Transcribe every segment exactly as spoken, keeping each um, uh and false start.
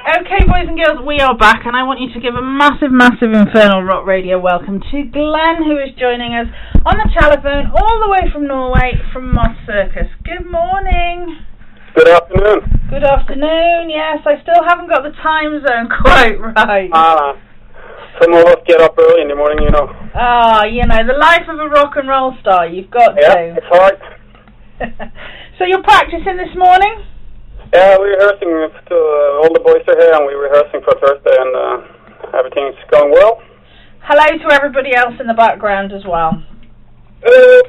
Okay, boys and girls, we are back, and I want you to give a massive, massive Infernal Rock Radio welcome to Glenn, who is joining us on the telephone all the way from Norway, from Moss Circus. Good morning. Good afternoon. Good afternoon, yes. I still haven't got the time zone quite right. Ah, uh, some of us get up early in the morning, you know. Ah, you know, the life of a rock and roll star, you've got yeah, to. Yeah, it's hard. So you're practicing this morning? Yeah, we're rehearsing. To, uh, all the boys are here, and we're rehearsing for Thursday, and uh, everything's going well. Hello to everybody else in the background as well. Uh,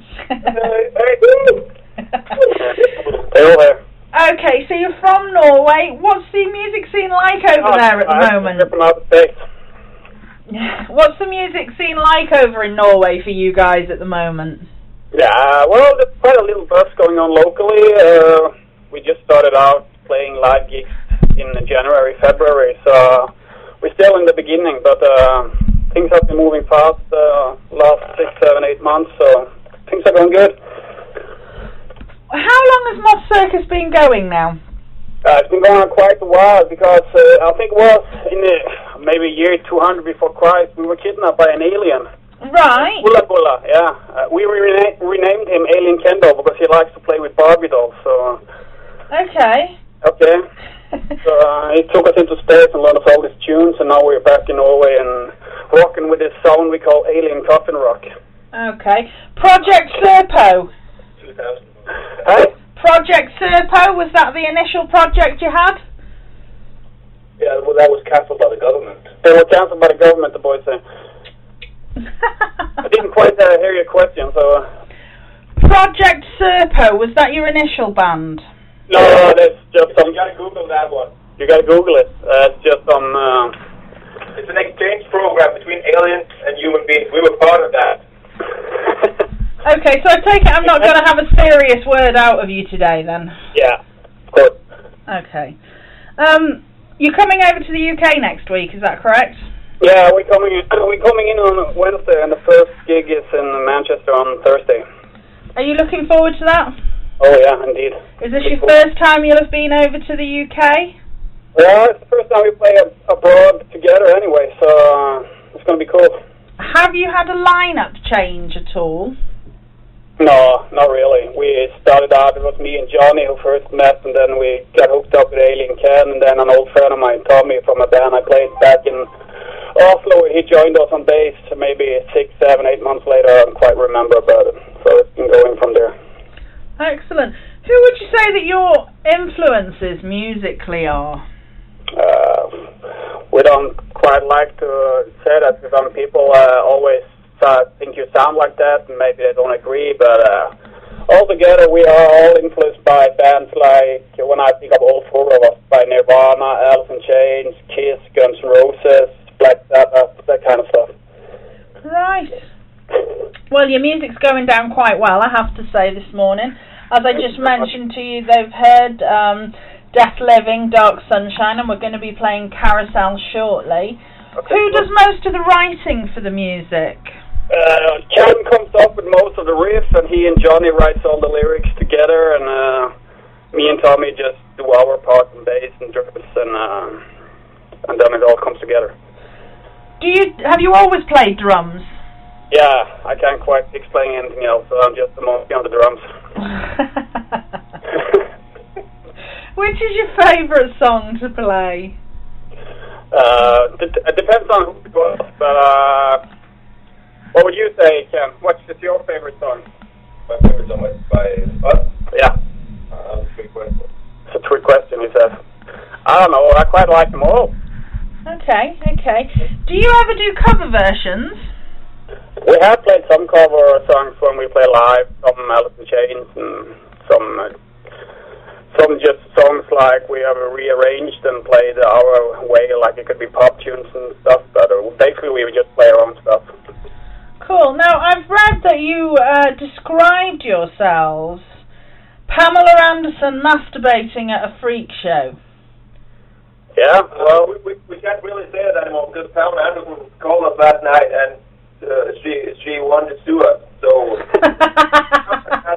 hey, they're all here. Okay, so you're from Norway. What's the music scene like over oh, there at the I'm moment? From out of States. What's the music scene like over in Norway for you guys at the moment? Yeah, well, there's quite a little buzz going on locally. Uh, we just started out playing live gigs in January, February, so we're still in the beginning, but uh, things have been moving fast uh, last six, seven, eight months, so things are going good. How long has Moss Circus been going now? Uh, it's been going on quite a while, because uh, I think it was in the, maybe year two hundred before Christ, we were kidnapped by an alien. Right. Bulla Bulla, yeah. Uh, we rena- renamed him Alien Kendo because he likes to play with Barbie dolls, so... Okay. Okay. So uh, he took us into space and learned us all these tunes, and now we're back in Norway and rocking with this sound we call Alien Coffin Rock. Okay. Project Serpo. two thousand. Hey? Project Serpo, was that the initial project you had? Yeah, well, that was cancelled by the government. They were cancelled by the government, the boys say. I didn't quite uh, hear your question, so... Uh... Project Serpo, was that your initial band? No, that's just some... You gotta Google that one. You gotta Google it. Uh, it's just some... Uh... It's an exchange program between aliens and human beings. We were part of that. Okay, so I take it I'm not going to have a serious word out of you today, then? Yeah, of course. Okay. Um, you're coming over to the U K next week, is that correct? Yeah, we're coming in, we're coming in on Wednesday, and the first gig is in Manchester on Thursday. Are you looking forward to that? Oh, yeah, indeed. Is this your first time you'll have been over to the U K? Well, it's the first time we play ab- abroad together anyway, so uh, it's going to be cool. Have you had a lineup change at all? No, not really. We started out, it was me and Johnny who first met, and then we got hooked up with Alien Ken, and then an old friend of mine, Tommy, from a band I played back in Oslo, he joined us on bass maybe six, seven, eight months later. I don't quite remember about it, so it's been going from there. Excellent. Who would you say that your influences musically are? Uh, we don't quite like to say that, because some people uh, always uh, think you sound like that, and maybe they don't agree, but uh, altogether we are all influenced by bands like, when I think of all four of us, by Nirvana, Alice in Chains, Kiss, Guns N' Roses, Black Sabbath, that kind of stuff. Right. Well, your music's going down quite well, I have to say, this morning. As I just mentioned to you, they've heard um, Death Living, Dark Sunshine, and we're going to be playing Carousel shortly. Okay. Who does most of the writing for the music? Uh, Ken comes up with most of the riffs, and he and Johnny writes all the lyrics together, and uh, me and Tommy just do our part in bass and drums, and, uh, and then it all comes together. Do you have you always played drums? Yeah, I can't quite explain anything else, so I'm just the monkey on the drums. Which is your favourite song to play? Uh, it depends on who it was, but uh, what would you say, Ken? What's your favourite song? My favourite song is by us? Yeah. Uh, that's a good question. It's a trick question, he says. I don't know, I quite like them all. Okay, okay. Do you ever do cover versions? We have played some cover songs when we play live, some Alice in Chains, and some uh, some just songs like we have rearranged and played our way, like it could be pop tunes and stuff, but uh, basically we would just play our own stuff. Cool. Now, I've read that you uh, described yourselves, Pamela Anderson masturbating at a freak show. Yeah, well, we, we, we can't really say that anymore, because Pamela Anderson called us last night, and uh, she she wanted to sue us, so...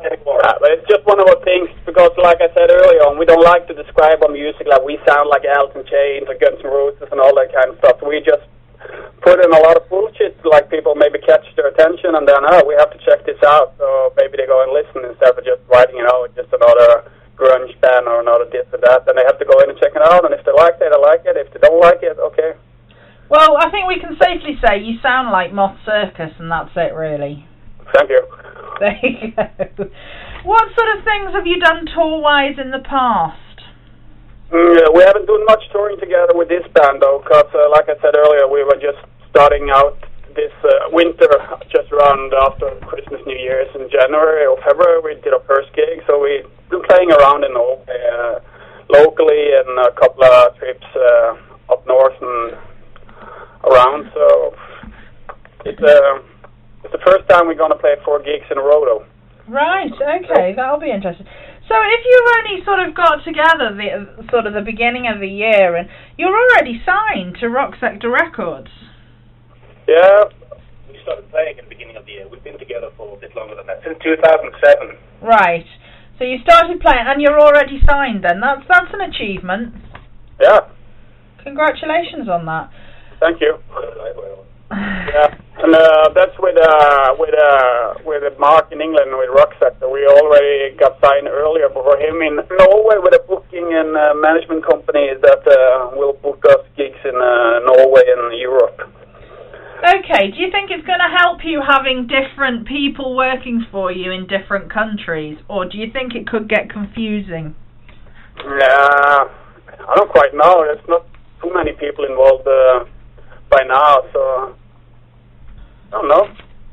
anymore. Uh, but it's just one of those things, because like I said earlier on, we don't like to describe our music like we sound like Alice in Chains or Guns N' Roses and all that kind of stuff. We just put in a lot of bullshit, like people maybe catch their attention and then, oh, we have to check this out, so maybe they go and listen instead of just writing, you know, just another grunge band or another this or that. Then they have to go in and check it out, and if they like it, they like it. If they don't like it, okay. Well, I think we can safely say you sound like Moth Circus, and that's it, really. Thank you. There you go. What sort of things have you done tour-wise in the past? Mm, yeah, we haven't done much touring together with this band, though, because, uh, like I said earlier, we were just starting out this uh, winter, just around after Christmas, New Year's, in January or February. We did our first gig, so we've been playing around in Norway, uh, locally, and a couple of trips uh, up north and around, so it's, uh, it's the first time we're going to play four gigs in a row, though. Right, okay, that'll be interesting. So if you've only sort of got together the sort of the beginning of the year, and you're already signed to Rock Sector Records. Yeah. We started playing at the beginning of the year. We've been together for a bit longer than that, since two thousand seven. Right, so you started playing, and you're already signed then. That's, that's an achievement. Yeah. Congratulations on that. Thank you. Yeah, and uh, that's with uh, with uh, with Mark in England with Rock Sector. We already got signed earlier for him in Norway with a booking and uh, management company that uh, will book us gigs in uh, Norway and Europe. Okay, do you think it's going to help you having different people working for you in different countries, or do you think it could get confusing? Yeah, I don't quite know. There's not too many people involved uh, by now, so I don't know.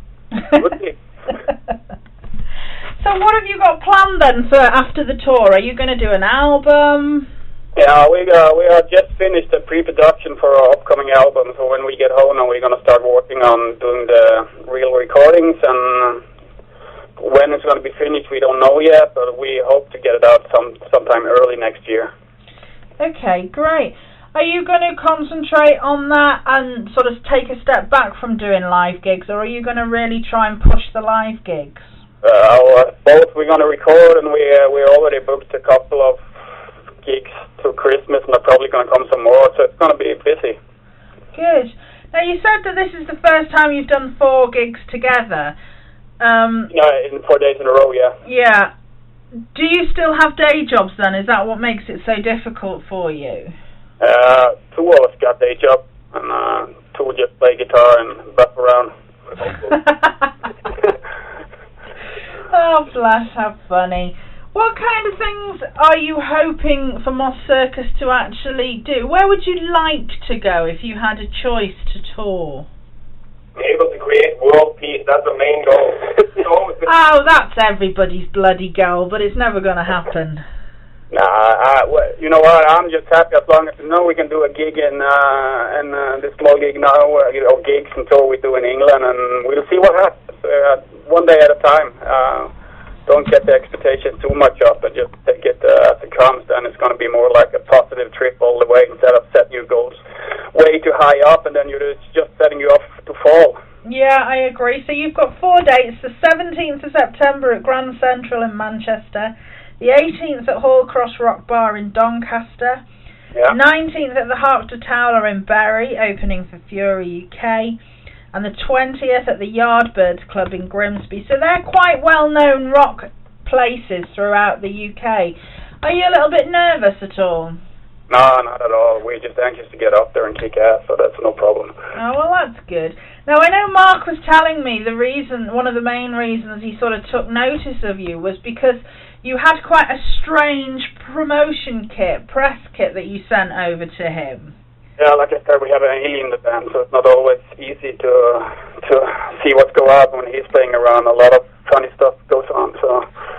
So what have you got planned then for after the tour? Are you going to do an album? Yeah, we uh, we are just finished the pre-production for our upcoming album, so when we get home now we're going to start working on doing the real recordings, and when it's going to be finished we don't know yet, but we hope to get it out some sometime early next year. Okay, great. Are you going to concentrate on that and sort of take a step back from doing live gigs, or are you going to really try and push the live gigs? Uh, well, both. We're going to record, and we uh, we already booked a couple of gigs to Christmas, and they're probably going to come some more, so it's going to be busy. Good. Now, you said that this is the first time you've done four gigs together. Um, yeah, in four days in a row, yeah. Yeah. Do you still have day jobs then? Is that what makes it so difficult for you? Uh, two of us got day job, and uh, two just play guitar and buff around. Oh, bless, how funny. What kind of things are you hoping for Moth Circus to actually do? Where would you like to go if you had a choice to tour? Able to create world peace, that's the main goal. Oh, that's everybody's bloody goal, but it's never going to happen. Nah, I, well, you know what? I'm just happy as long as you know we can do a gig in uh, in uh, this small gig now, uh, you know, gigs until we do in England, and we'll see what happens. Uh, one day at a time. Uh, don't get the expectations too much up, and just take it uh, as it comes. Then it's going to be more like a positive trip all the way instead of setting your goals way too high up, and then you're just setting you up to fall. Yeah, I agree. So you've got four dates: the seventeenth of September at Grand Central in Manchester, the eighteenth at Hall Cross Rock Bar in Doncaster, yeah. nineteenth at the Harpster Towler in Bury, opening for Fury U K, and the twentieth at the Yardbirds Club in Grimsby. So they're quite well-known rock places throughout the U K. Are you a little bit nervous at all? No, not at all. We're just anxious to get up there and kick ass, so that's no problem. Oh, well, that's good. Now, I know Mark was telling me the reason, one of the main reasons he sort of took notice of you was because you had quite a strange promotion kit, press kit, that you sent over to him. Yeah, like I said, we have an alien in the band, so it's not always easy to to see what's going on when he's playing around. A lot of funny stuff goes on, so...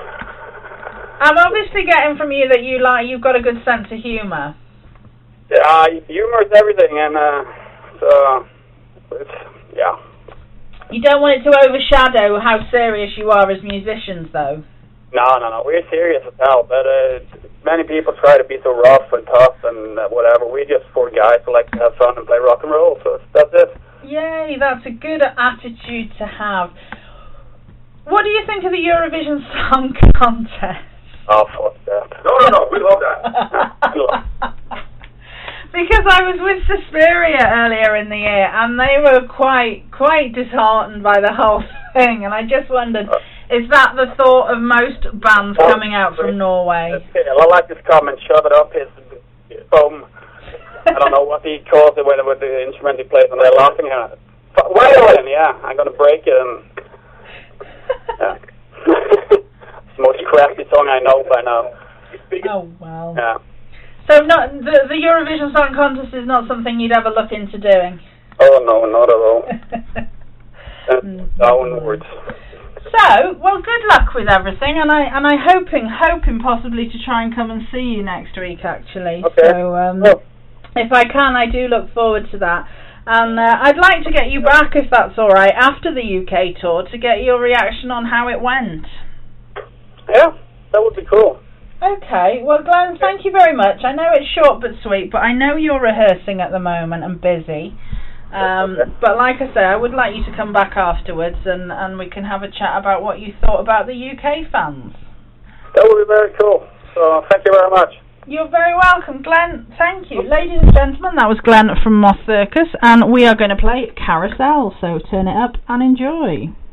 I'm obviously getting from you that you like, you've got a good sense of humour. Yeah, humour is everything, and uh, so, it's, yeah. You don't want it to overshadow how serious you are as musicians, though. No, no, no, we're serious as hell, but uh, many people try to be so rough and tough and uh, whatever. We're just four guys who like to have fun and play rock and roll, so that's it. Yay, that's a good attitude to have. What do you think of the Eurovision Song Contest? Oh, fuck that. No, no, no, we love that. Because I was with Suspiria earlier in the year, and they were quite quite disheartened by the whole thing, and I just wondered, is that the thought of most bands coming out from Norway? I like this comment, shove it up his foam. I don't know what he calls it when with the instrument he plays, and they're laughing at it. Violin, yeah, I'm gonna break it. And, yeah. It's the most crappy song I know by now. Oh, well. Yeah. So not the, the Eurovision Song Contest is not something you'd ever look into doing? Oh, no, not at all. And downwards. So, well, good luck with everything, and I and I hoping hoping possibly to try and come and see you next week, actually. Okay. So, um, well. if I can, I do look forward to that. And uh, I'd like to get you back, if that's all right, after the U K tour, to get your reaction on how it went. Yeah, that would be cool. Okay, well, Glenn, thank you very much. I know it's short but sweet, but I know you're rehearsing at the moment and busy. Um, okay. But like I say, I would like you to come back afterwards and, and we can have a chat about what you thought about the U K fans. That would be very cool. So, thank you very much. You're very welcome, Glenn. Thank you. Ladies and gentlemen, that was Glenn from Moth Circus, and we are going to play Carousel, so turn it up and enjoy.